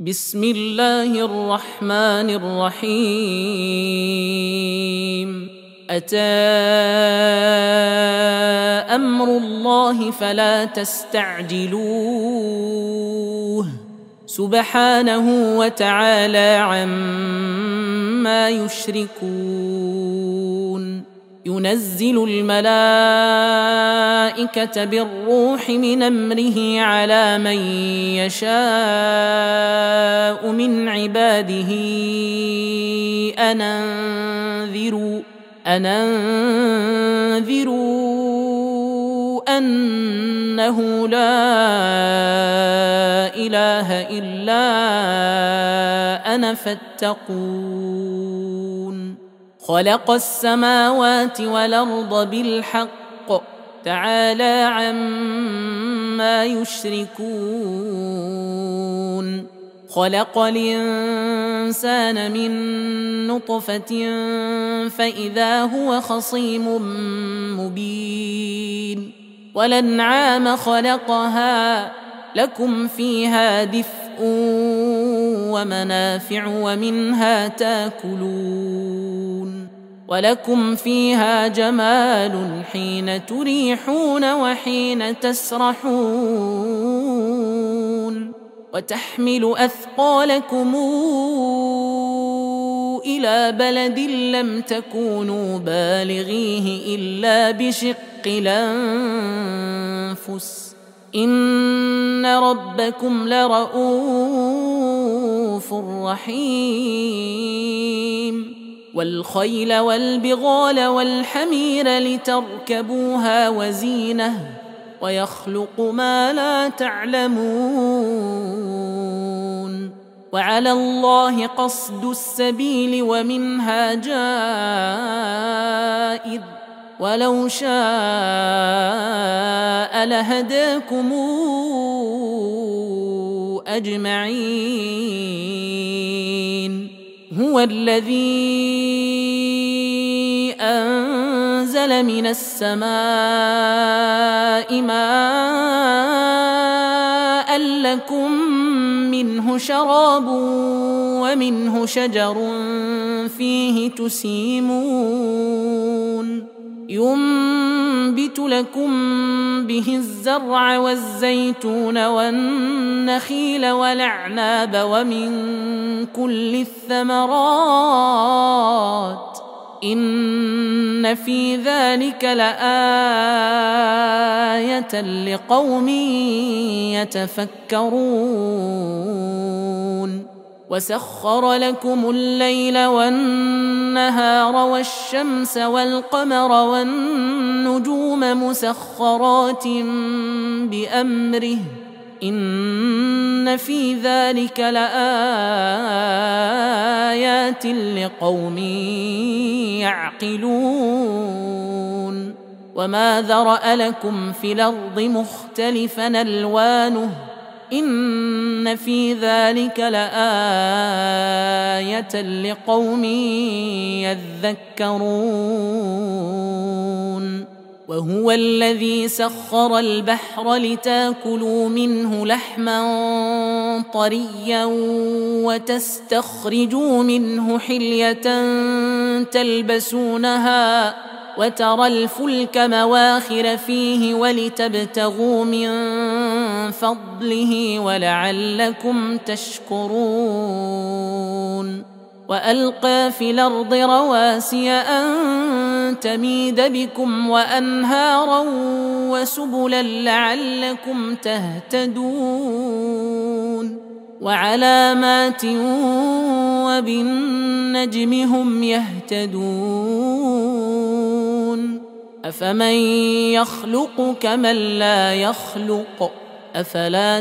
بسم الله الرحمن الرحيم. أتى أمر الله فلا تستعجلوه سبحانه وتعالى عما يشركون. ينزل الملائكة بالروح من أمره على من يشاء من عباده أن أنذروا أنه لا إله إلا أنا فاتقون. خلق السماوات والأرض بالحق تعالى عما يشركون. خلق الإنسان من نطفة فإذا هو خصيم مبين. والأنعام خلقها لكم فيها دفء ومنافع ومنها تاكلون. ولكم فيها جمال حين تريحون وحين تسرحون. وتحمل أثقالكم إلى بلد لم تكونوا بالغيه إلا بشق الأنفس إن ربكم لرؤوف رحيم. والخيل والبغال والحمير لتركبوها وزينة ويخلق ما لا تعلمون. وعلى الله قصد السبيل ومنها جائر ولو شاء لهداكم أجمعين. هو الذي أنزل من السماء ماء لكم منه شراب ومنه شجر فيه تسيمون. ينبت لكم به الزرع والزيتون والنخيل والأعناب ومن كل الثمرات إن في ذلك لآية لقوم يتفكرون. وسخر لكم الليل والنهار والشمس والقمر والنجوم مسخرات بأمره إن في ذلك لآيات لقوم يعقلون. وما ذرأ لكم في الأرض مختلفا ألوانه إن في ذلك لآية لقوم يذكرون. وهو الذي سخر البحر لتاكلوا منه لحما طريا وتستخرجوا منه حلية تلبسونها وترى الفلك مواخر فيه ولتبتغوا من فضله ولعلكم تشكرون. وألقى في الأرض رواسي أن تميد بكم وأنهارا وسبلا لعلكم تهتدون. وعلامات وبالنجم هم يهتدون. أفمن يخلق كمن لا يخلق أفلا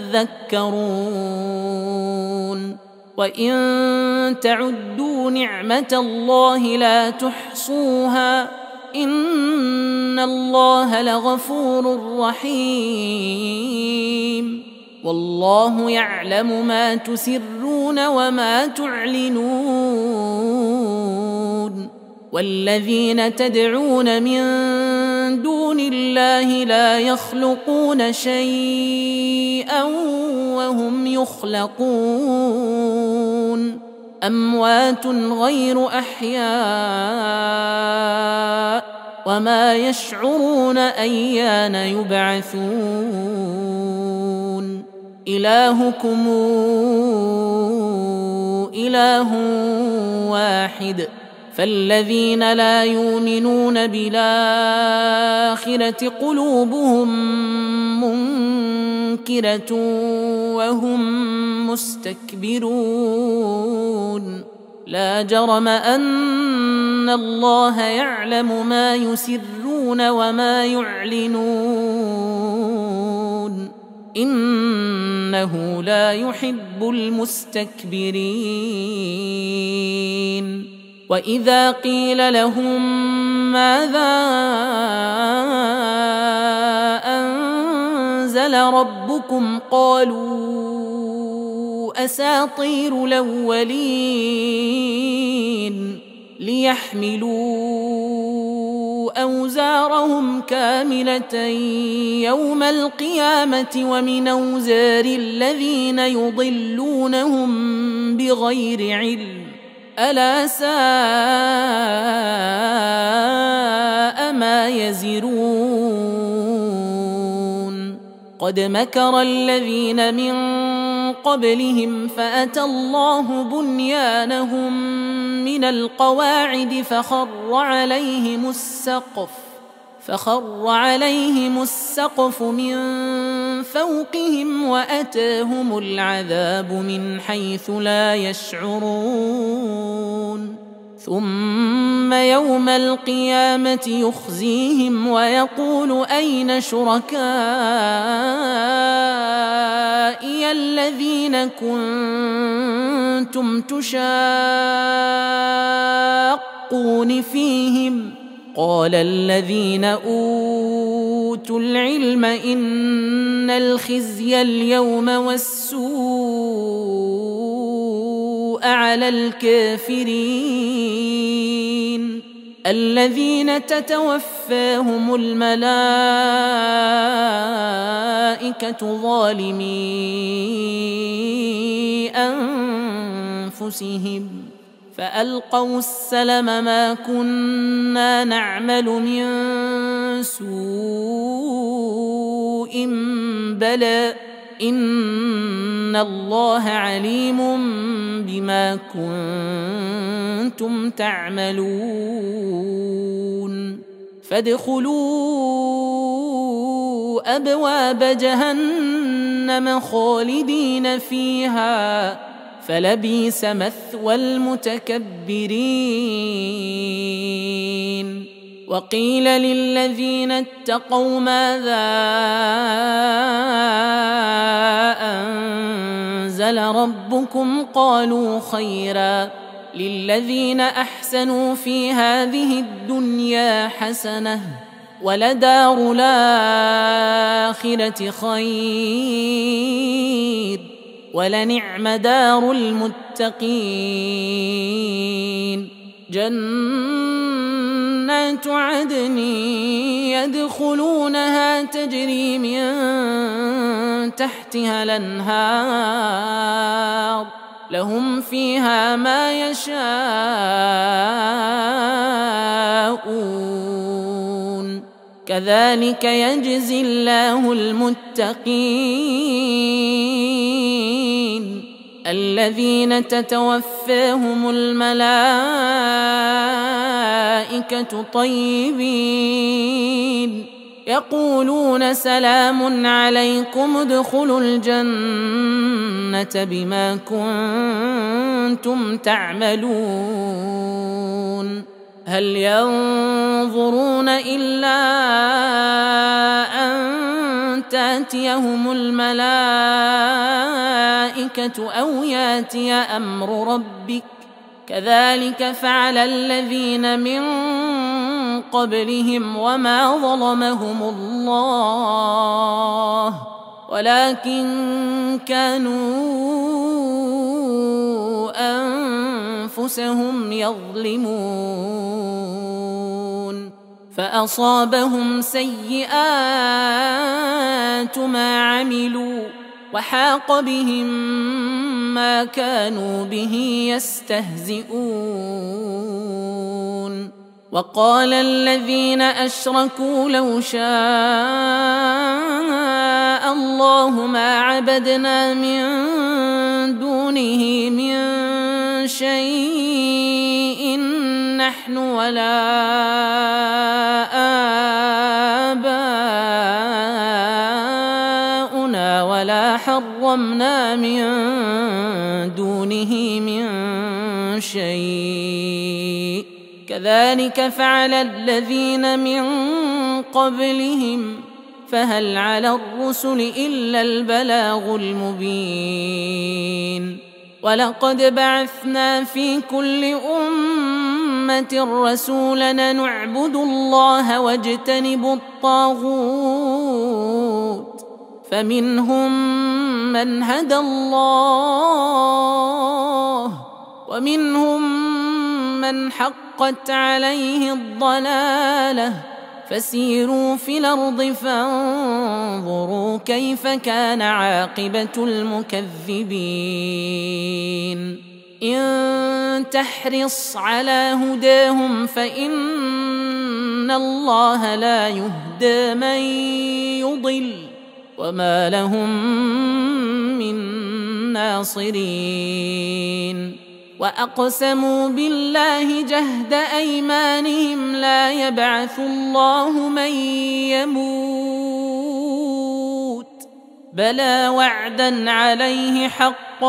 تذكرون. وإن تعدوا نعمة الله لا تحصوها إن الله لغفور رحيم. والله يعلم ما تسرون وما تعلنون. والذين تدعون من دون الله لا يخلقون شيئا وهم يخلقون أموات غير أحياء وما يشعرون أيان يبعثون إلهكم إله واحد فالذين لا يؤمنون بالآخرة قلوبهم منكرة وهم مستكبرون لا جرم أن الله يعلم ما يسرون وما يعلنون إنه لا يحب المستكبرين وإذا قيل لهم ماذا أنزل ربكم قالوا أساطير الأولين ليحملوا أوزارهم كاملة يوم القيامة ومن أوزار الذين يضلونهم بغير علم ألا ساء ما يزرون قد مكر الذين من قبلهم فأتى الله بنيانهم من القواعد فخر عليهم السقف من فوقهم وأتاهم العذاب من حيث لا يشعرون ثم يوم القيامة يخزيهم ويقول أين شركائي الذين كنتم تشاقون فيهم قال الذين أوتوا العلم إن الخزي اليوم والسوء على الكافرين الذين تتوفاهم الملائكة ظالمي أنفسهم فألقوا السلم ما كنا نعمل من سوء بلى إن الله عليم بما كنتم تعملون فادخلوا أبواب جهنم خالدين فيها فلبئس مثوى المتكبرين وقيل للذين اتقوا ماذا أنزل ربكم قالوا خيرا للذين أحسنوا في هذه الدنيا حسنة ولدار الآخرة خير ولنعم دار المتقين جنات عدن يدخلونها تجري من تحتها الأنهار لهم فيها ما يشاءون كذلك يجزي الله المتقين الذين تتوفاهم الملائكة طيبين يقولون سلام عليكم ادخلوا الجنة بما كنتم تعملون هل ينظرون إلا أن تأتيهم الملائكة أو يأتي أمر ربك كذلك فعل الذين من قبلهم وما ظلمهم الله ولكن كانوا أنفسهم يظلمون فأصابهم سيئات ما عملوا وحاق بهم ما كانوا به يستهزئون. وقال الذين أشركوا لو شاء الله ما عبدنا من دونه من شيء نحن ولا آباؤنا ولا حرمنا من دونه من شيء كذلك فعل الذين من قبلهم فهل على الرسل إلا البلاغ المبين. ولقد بعثنا في كل أمة رسولا نعبد الله واجتنب الطاغوت فمنهم من هدى الله ومنهم من حقت عليه الضلالة فسيروا في الأرض فانظروا كيف كان عاقبة المكذبين. إن تحرص على هداهم فإن الله لا يهدى من يضل وما لهم من ناصرين. وأقسموا بالله جهد أيمانهم لا يبعث الله من يموت بلى وعدا عليه حقا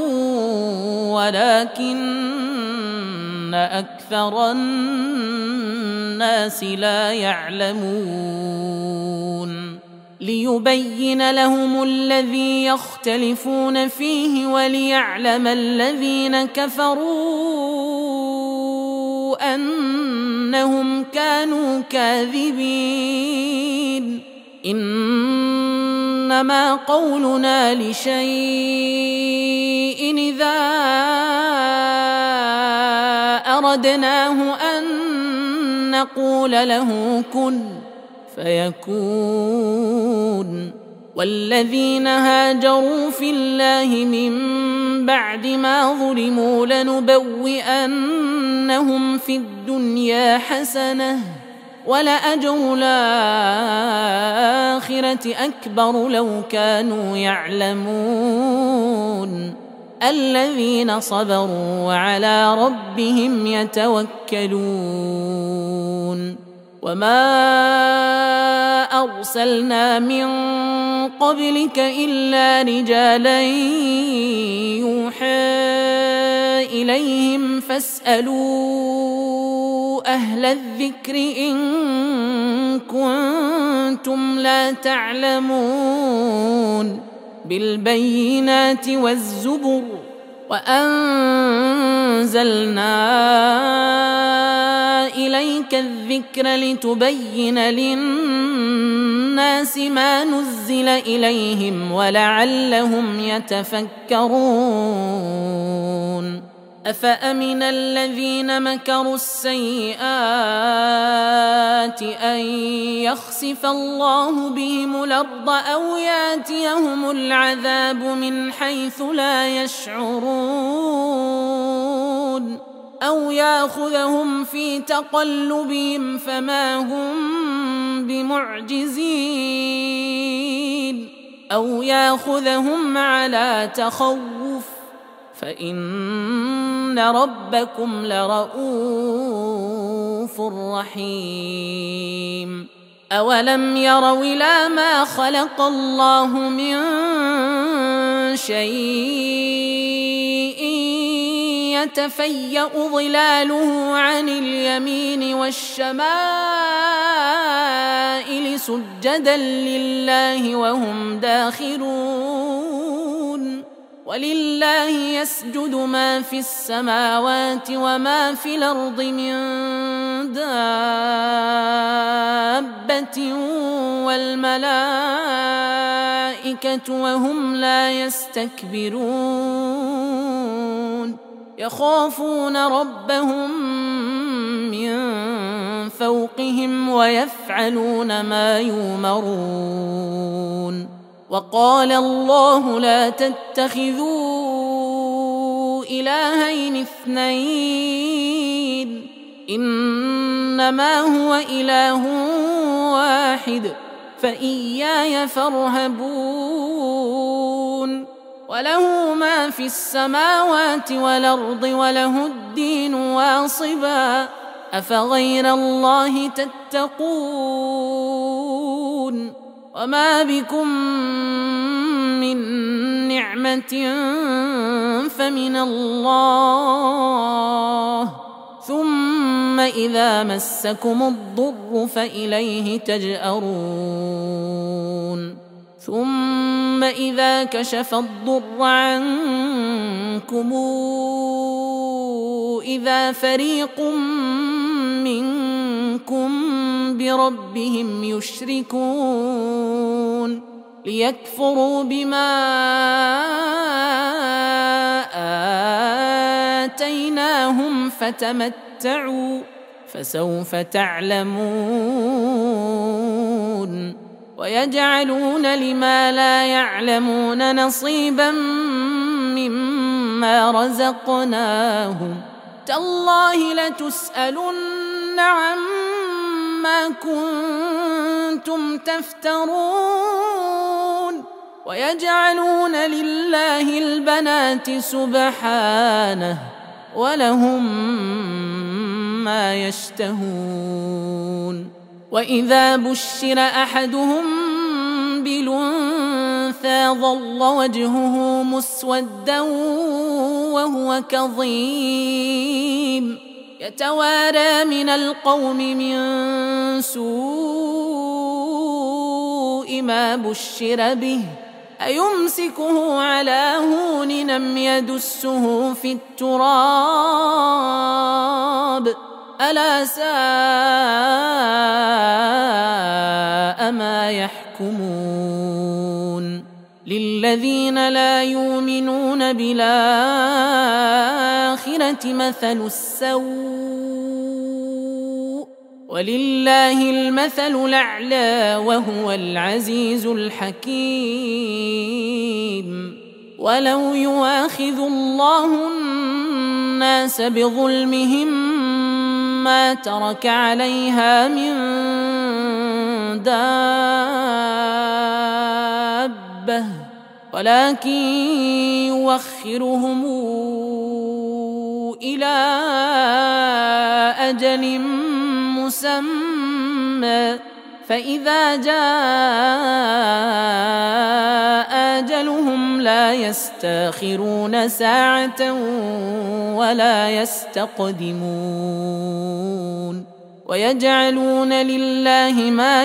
ولكن أكثر الناس لا يعلمون. ليبين لهم الذي يختلفون فيه وليعلم الذين كفروا أنهم كانوا كاذبين. إنما قولنا لشيء إذا أردناه أن نقول له كن فيكون. والذين هاجروا في الله من بعد ما ظلموا لنبوئنهم في الدنيا حسنة ولأجر الآخرة أكبر لو كانوا يعلمون. الذين صبروا وعلى ربهم يتوكلون. وما أرسلنا من قبلك إلا رجالا يوحى إليهم فاسألوا أهل الذكر إن كنتم لا تعلمون. بالبينات والزبر وأنزلنا إليك الذكر لتبين للناس ما نزل إليهم ولعلهم يتفكرون. أفأمن الذين مكروا السيئات أن يخسف الله بهم الأرض أو يأتيهم العذاب من حيث لا يشعرون أو يأخذهم في تقلبهم فما هم بمعجزين أو يأخذهم على تخوف فإن ربكم لرؤوف رحيم. أولم يروا إلى ما خلق الله من شيء يتفيأ ظلاله عن اليمين والشمائل سجدا لله وهم داخرون. ولله يسجد ما في السماوات وما في الأرض من دابة والملائكة وهم لا يستكبرون يخافون ربهم من فوقهم ويفعلون ما يؤمرون. وقال الله لا تتخذوا إلهين اثنين إنما هو إله واحد فإياي فارهبون وله ما في السماوات والأرض وله الدين واصبا أفغير الله تتقون وما بكم من نعمة فمن الله ثم إذا مسكم الضر فإليه تجأرون ثم إذا كشف الضر عنكم إذا فريق منكم بربهم يشركون ليكفروا بما آتيناهم فتمتعوا فسوف تعلمون ويجعلون لما لا يعلمون نصيبا مما رزقناهم تالله لتسألن عما كنتم تفترون ويجعلون لله البنات سبحانه ولهم ما يشتهون وإذا بشر أحدهم بالأنثى ظل وجهه مسودا وهو كظيم يتوارى من القوم من سوء ما بشر به أيمسكه على هون أم يدسه في التراب ألا ساء ما يحكمون للذين لا يؤمنون بالآخرة مثل السوء ولله المثل الأعلى وهو العزيز الحكيم ولو يؤاخذ الله الناس بظلمهم ما ترك عليها من دابة ولكن يوخرهم إلى أجل مسمى فإذا جاء أجلهم لا يستأخرون ساعة ولا يستقدمون ويجعلون لله ما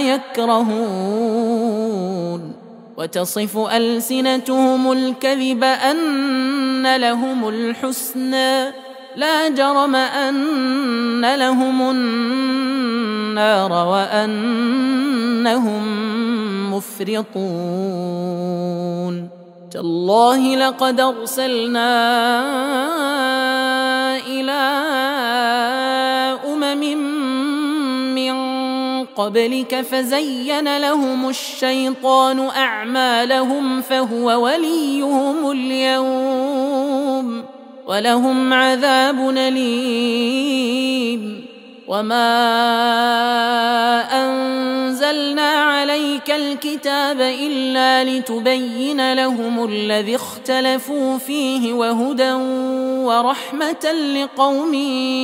يكرهون وتصف ألسنتهم الكذب أن لهم الحسنى لا جرم أن لهم النار وأنهم مفرطون تالله لقد أرسلنا إلى من قبلك فزين لهم الشيطان أعمالهم فهو وليهم اليوم ولهم عذاب أليم وما أنزلنا عليك الكتاب إلا لتبين لهم الذي اختلفوا فيه وهدى ورحمة لقوم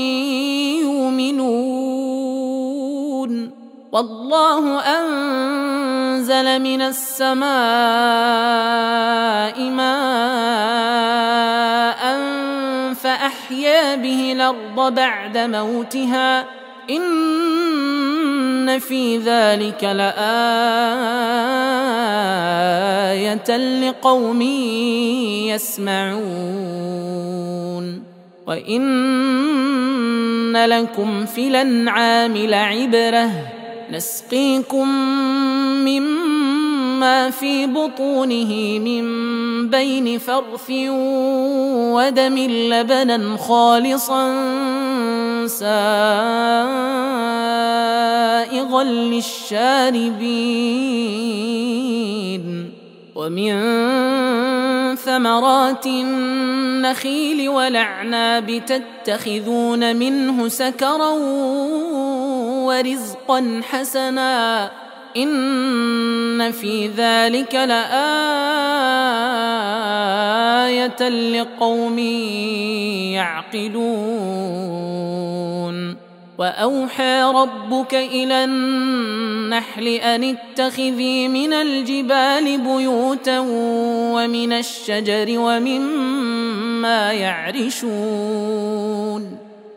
يؤمنون والله أنزل من السماء ماء فأحيا به الأرض بعد موتها إن في ذلك لآية لقوم يسمعون وإن لكم في الأنعام لعبرة نسقيكم مما في بطونه من بين فرث ودم لبنا خالصا سائغا للشاربين ومن ثمرات النخيل والأعناب تتخذون منه سكرا ورزقا حسنا إن في ذلك لآية لقوم يعقلون وأوحى ربك إلى النحل أن اتخذي من الجبال بيوتا ومن الشجر ومما يعرشون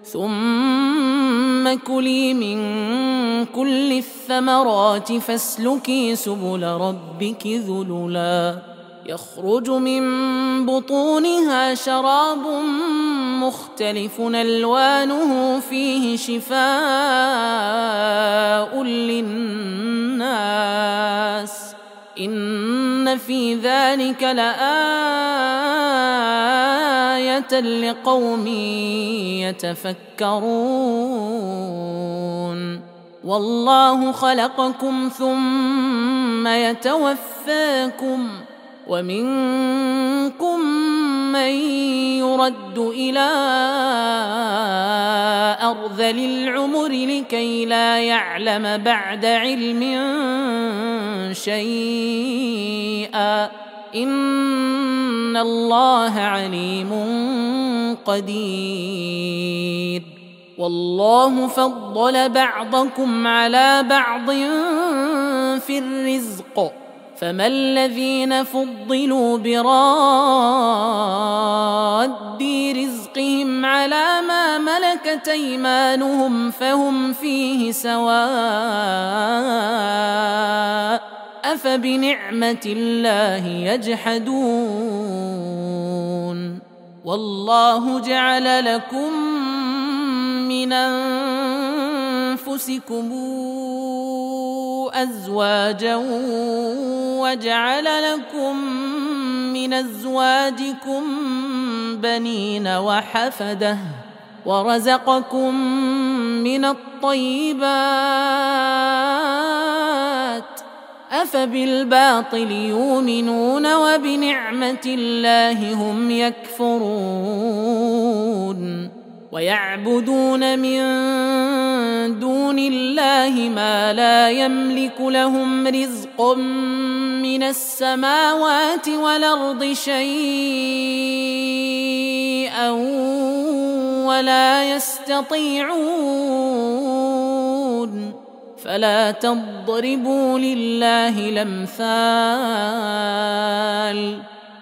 ثم كلي من كل الثمرات فاسلكي سبل ربك ذللا يخرج من بطونها شراب مختلف ألوانه فيه شفاء للناس إن في ذلك لآية لقوم يتفكرون والله خلقكم ثم يتوفاكم ومنكم من يرد إلى أرذل العمر لكي لا يعلم بعد علم شيئا إن الله عليم قدير والله فضل بعضكم على بعض في الرزق فما الذين فضلوا براد رزقهم على ما ملكت أيمانهم فهم فيه سواء أفبنعمة الله يجحدون والله جعل لكم من أنفسكم أزواجا وجعل لكم من أزواجكم بنين وحفدة ورزقكم من الطيبات أفبالباطل يؤمنون وبنعمة الله هم يكفرون ويعبدون من دون الله ما لا يملك لهم رزق من السماوات والأرض شيئا ولا يستطيعون فلا تضربوا لله الأمثال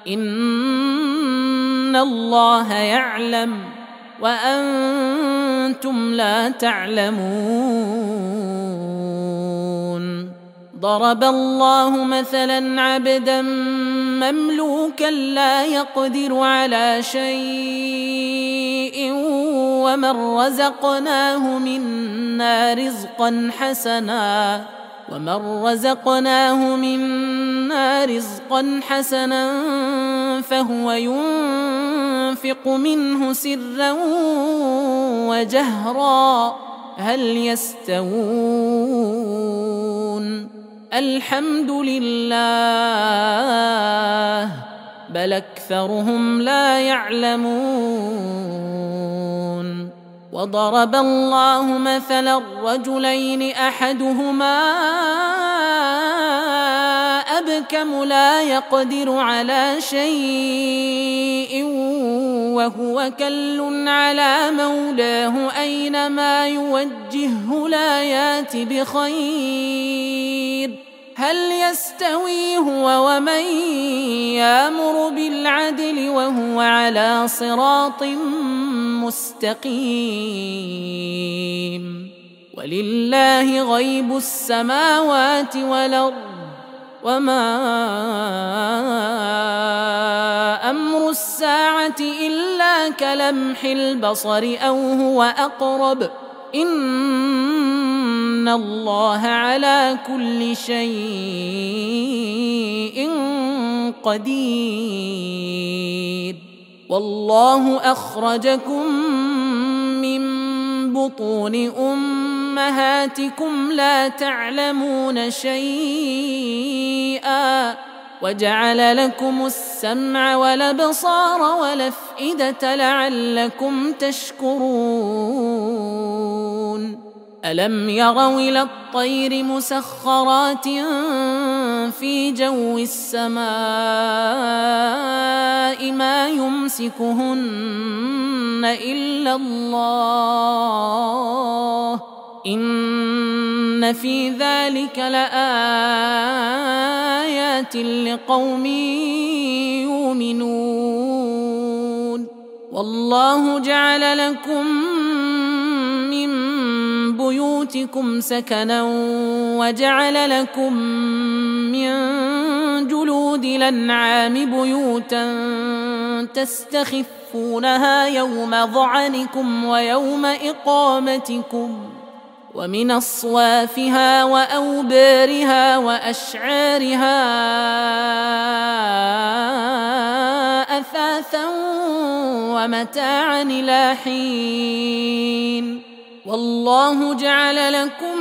إن الله يعلم وأنتم لا تعلمون ضرب الله مثلا عبدا مملوكا لا يقدر على شيء ومن رزقناه منا رزقا حسنا فهو ينفق منه سرا وجهرا هل يستوون الحمد لله بل أكثرهم لا يعلمون وضرب الله مثلا رجلين أحدهما أبكم لا يقدر على شيء وهو كل على مولاه أينما يوجهه لا يات بخير هل يستوي هو ومن يأمر بالعدل وهو على صراط مستقيم ولله غيب السماوات والأرض وما أمر الساعة إلا كلمح البصر أو هو أقرب إن الله على كل شيء قدير والله أخرجكم من بطون أمهاتكم لا تعلمون شيئا وجعل لكم السمع والأبصار والأفئدة لعلكم تشكرون ألم يروا إلى الطير مسخرات في جو السماء ما يمسكهن إلا الله إن في ذلك لآيات لقوم يؤمنون والله جعل لكم من بيوتكم سكنا وجعل لكم من جلود الأنعام بيوتا تستخفونها يوم ظعنكم ويوم إقامتكم ومن أصوافها وأوبارها وأشعارها أثاثا ومتاعا إلى حين والله جعل لكم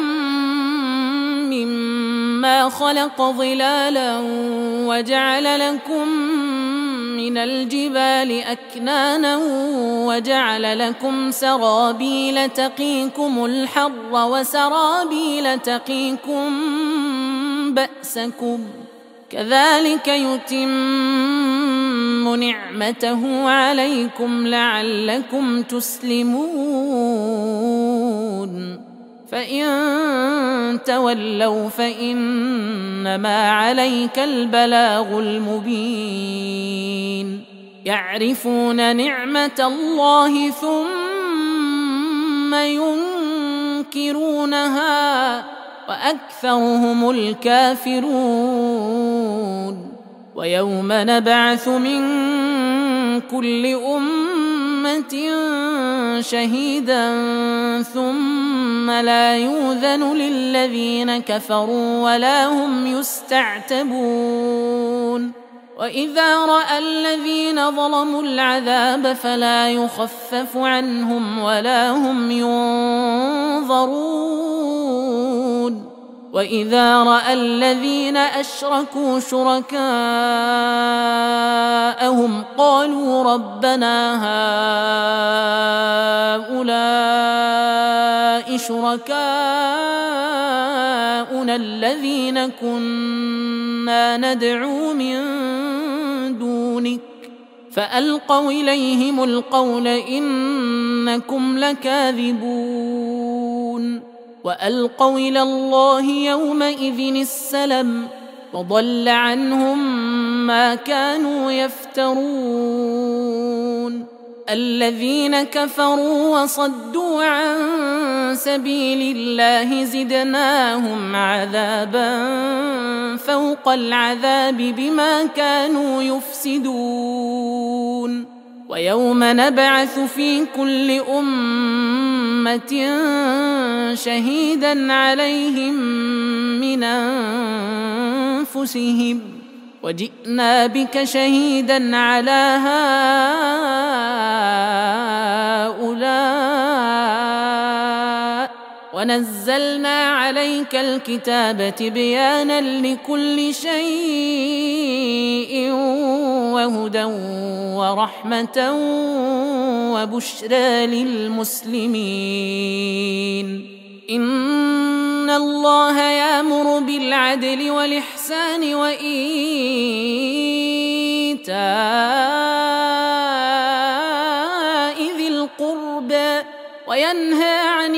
مما خلق ظلالا وجعل لكم من الجبال أكنانا وجعل لكم سرابيل تقيكم الحر وسرابيل تقيكم بأسكم كذلك يتم نعمته عليكم لعلكم تسلمون فإن تولوا فإنما عليك البلاغ المبين يعرفون نعمة الله ثم ينكرونها وأكثرهم الكافرون ويوم نبعث من كل أمة شهيدا ثم لا يؤذن للذين كفروا ولا هم يستعتبون وإذا رأى الذين ظلموا العذاب فلا يخفف عنهم ولا هم ينظرون وإذا رأى الذين أشركوا شركاءهم قالوا ربنا هؤلاء شركاؤنا الذين كنا ندعو من دونك فألقوا إليهم القول إنكم لكاذبون وألقوا إلى الله يومئذ السلم وضل عنهم ما كانوا يفترون الذين كفروا وصدوا عن سبيل الله زدناهم عذابا فوق العذاب بما كانوا يفسدون ويوم نبعث في كل أمة شهيدا عليهم من أنفسهم وجئنا بك شهيدا على هؤلاء ونزلنا عليك الكتاب تبيانا لكل شيء وهدى ورحمة وبشرى للمسلمين إن الله يأمر بالعدل والإحسان وإيتاء ذي القربى وينهى عن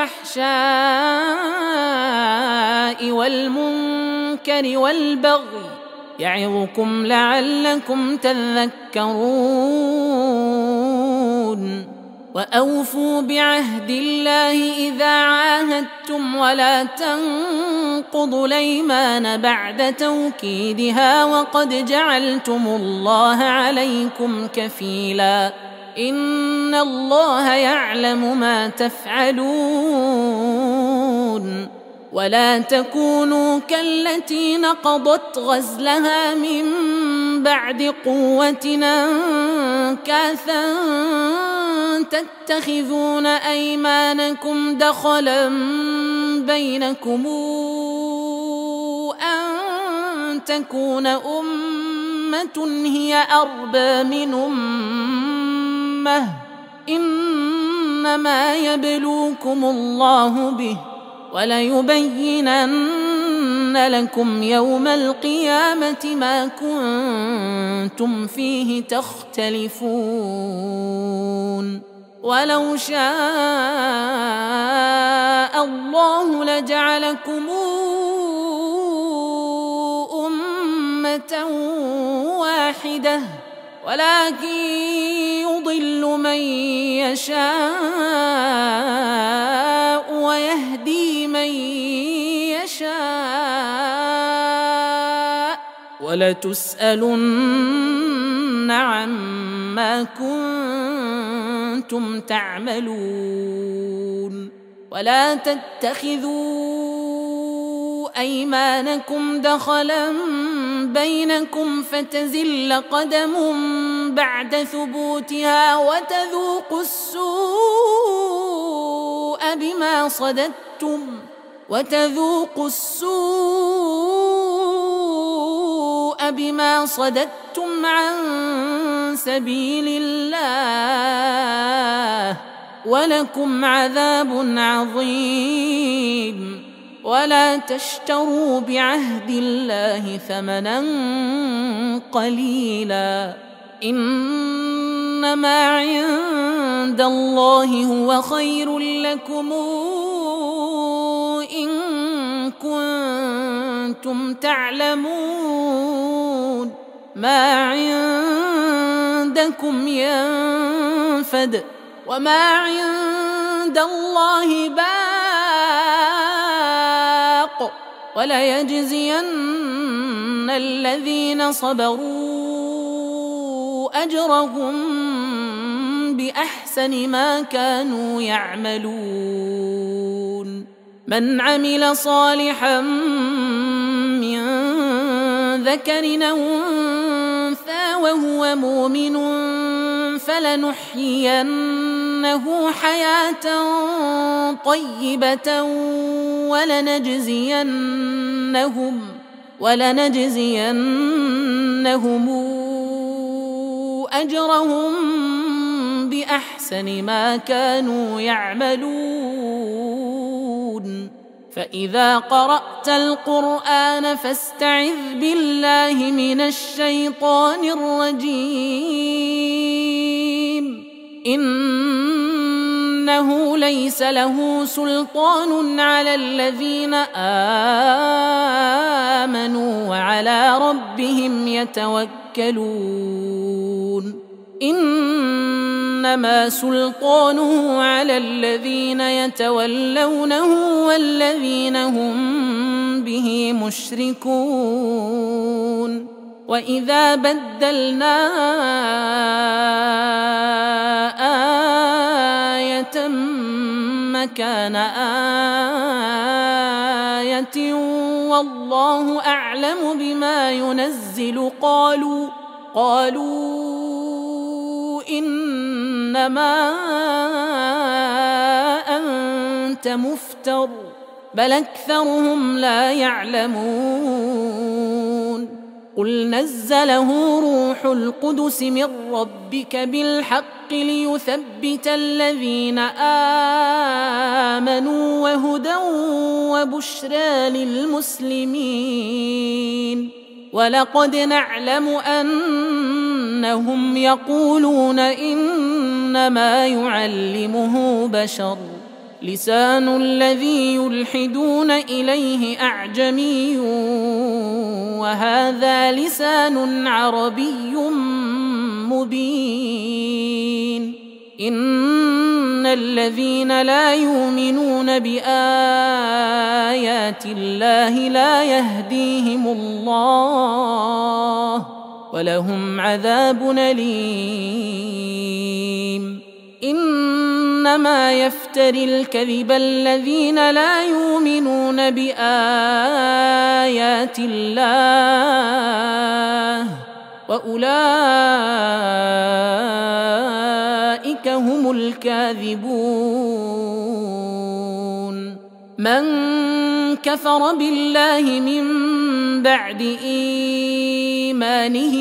الفحشاء والمنكر والبغي يعظكم لعلكم تذكرون وأوفوا بعهد الله إذا عاهدتم ولا تنقضوا الأيمان بعد توكيدها وقد جعلتم الله عليكم كفيلا إن الله يعلم ما تفعلون ولا تكونوا كالتي نقضت غزلها من بعد قوة أنكاثا تتخذون أيمانكم دخلا بينكم أن تكون أمة هي أربى من أمة إنما يبلوكم الله به وليبينن لكم يوم القيامة ما كنتم فيه تختلفون ولو شاء الله لجعلكم أمة واحدة ولكن يضل من يشاء ويهدي من يشاء ولتسألن عما كنتم تعملون ولا تتخذوا أيمانكم دخلا بينكم فتزل قدم بعد ثبوتها وتذوقوا السوء بما صددتم عن سبيل الله ولكم عذاب عظيم ولا تشتروا بعهد الله ثمنا قليلا إنما عند الله هو خير لكم إن كنتم تعلمون ما عندكم ينفد وما عند الله باق وليجزين الذين صبروا أجرهم بأحسن ما كانوا يعملون من عمل صالحا من ذكر أو أنثى وهو مؤمن فلنحيينه حياة طيبة ولنجزينهم أجرهم بأحسن ما كانوا يعملون فإذا قرأت القرآن فاستعذ بالله من الشيطان الرجيم إنه ليس له سلطان على الذين آمنوا وعلى ربهم يتوكلون إنما سلطانه على الذين يتولونه والذين هم به مشركون وإذا بدلنا آية مكان آية والله أعلم بما ينزل قالوا إنما أنت مفتر بل أكثرهم لا يعلمون قل نزله روح القدس من ربك بالحق ليثبت الذين آمنوا وهدى وبشرى للمسلمين ولقد نعلم أنهم يقولون إنما يعلمه بشر لسان الذي يلحدون إليه أعجمي وهذا لسان عربي مبين إن الذين لا يؤمنون بآيات الله لا يهديهم الله ولهم عذاب أليم إنما يفتري الكذب الذين لا يؤمنون بآيات الله وأولئك هم الكاذبون من كفر بالله من بعد إيمانه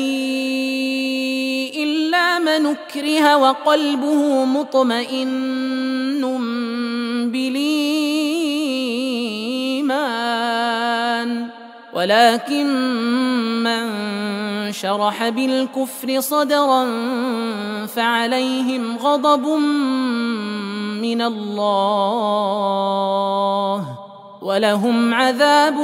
إلا من أكره وقلبه مطمئن بالإيمان ولكن من شرح بالكفر صدرا فعليهم غضب من الله ولهم عذاب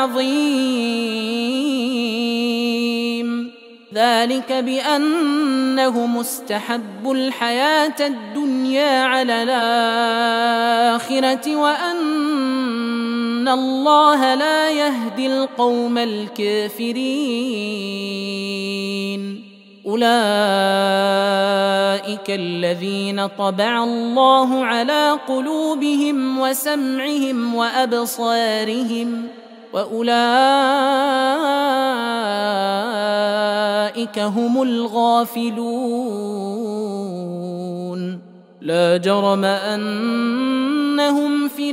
عظيم ذلك بأنه مستحب الحياة الدنيا على الآخرة وأن الله لا يهدي القوم الكافرين أولئك الذين طبع الله على قلوبهم وسمعهم وأبصارهم وأولئك هم الغافلون لا جرم أنهم في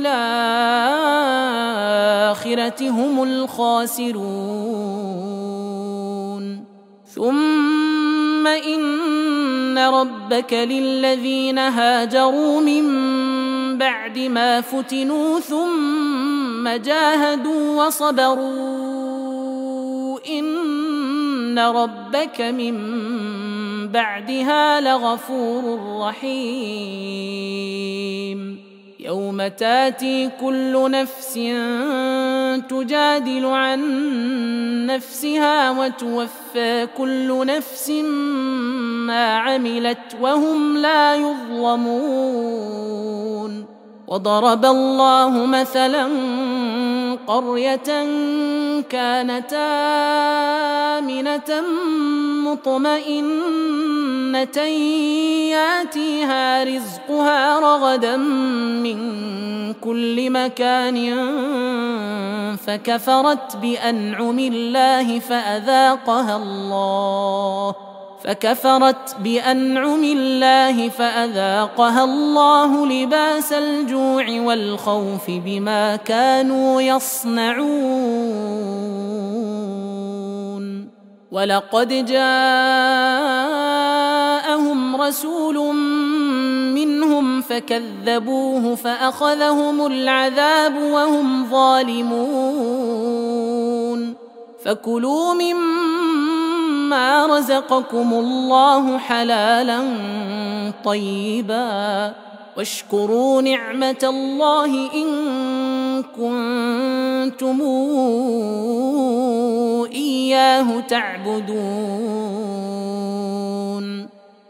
الآخرة هم الخاسرون ثم إن ربك للذين هاجروا من بعد ما فتنوا ثم جاهدوا وصبروا إن ربك من بعدها لغفور رحيم يوم تاتي كل نفس تجادل عن نفسها وتوفى كل نفس ما عملت وهم لا يظلمون وضرب الله مثلا قرية كانت آمنة مطمئنة ياتيها رزقها رغدا من كل مكان فكفرت بأنعم الله فأذاقها الله لباس الجوع والخوف بما كانوا يصنعون ولقد جاءهم رسول منهم فكذبوه فأخذهم العذاب وهم ظالمون فكلوا مما رزقكم الله حلالا طيبا واشكروا نعمة الله إن كنتم إياه تعبدون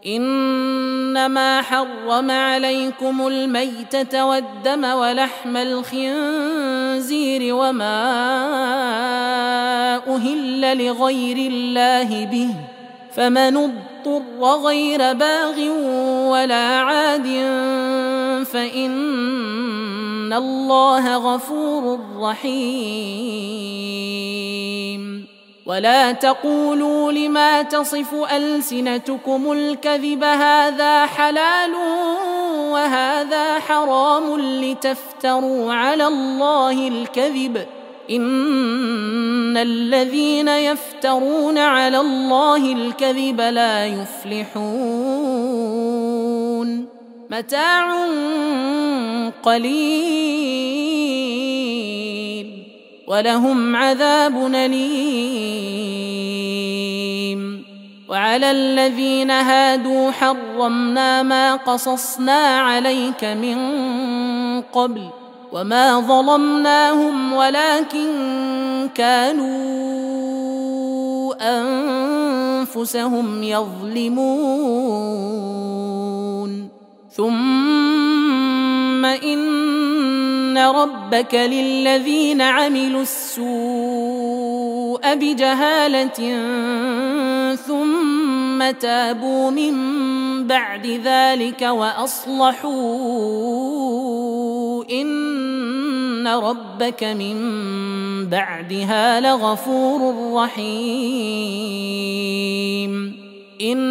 إنما حرم عليكم الميتة والدم ولحم الخنزير وما أهل لغير الله به فمن اضطر غير باغ ولا عاد فإن الله غفور رحيم ولا تقولوا لما تصف ألسنتكم الكذب هذا حلال وهذا حرام لتفتروا على الله الكذب إن الذين يفترون على الله الكذب لا يفلحون متاع قليل ولهم عذاب أليم وعلى الذين هادوا حرمنا ما قصصنا عليك من قبل وما ظلمناهم ولكن كانوا أنفسهم يظلمون ثم إن ربك للذين عملوا السوء بجهالة ثم تابوا من بعد ذلك وأصلحوا إن ربك من بعدها لغفور رحيم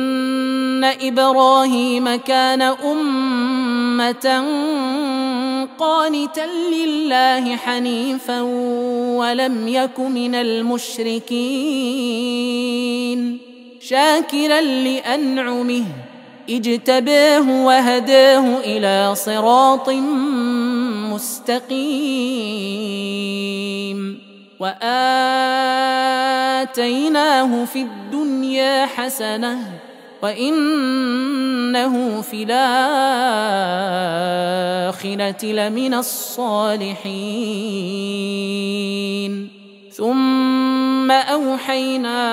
إن إبراهيم كان أمة قانتا لله حنيفا ولم يك من المشركين شاكرا لأنعمه اجتباه وهداه إلى صراط مستقيم وآتيناه في الدنيا حسنة وإنه في الآخرة لمن الصالحين ثم أوحينا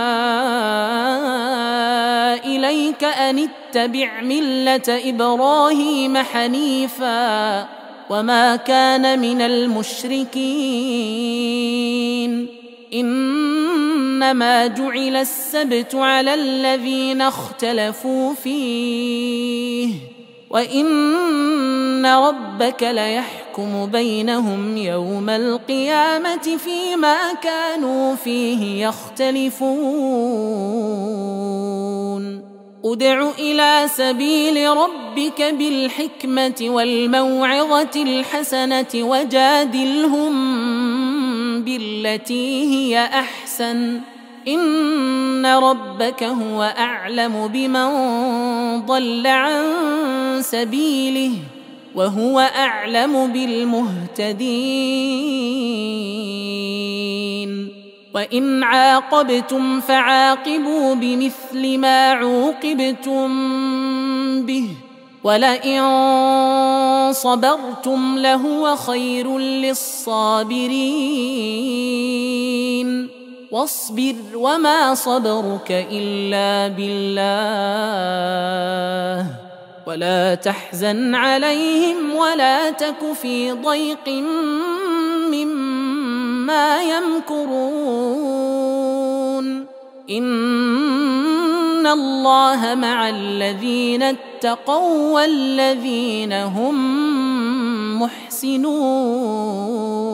إليك أن اتبع ملة إبراهيم حنيفا وما كان من المشركين إنما جعل السبت على الذين اختلفوا فيه وإن ربك ليحكم بينهم يوم القيامة فيما كانوا فيه يختلفون ادع إلى سبيل ربك بالحكمة والموعظة الحسنة وجادلهم بالتي هي أحسن إن ربك هو أعلم بمن ضل عن سبيله وهو أعلم بالمهتدين وإن عاقبتم فعاقبوا بمثل ما عوقبتم به ولئن صبرتم لهو خير للصابرين واصبر وما صبرك إلا بالله ولا تحزن عليهم ولا تك في ضيق مما يمكرون إن الله مع الذين اتقوا والذين هم محسنون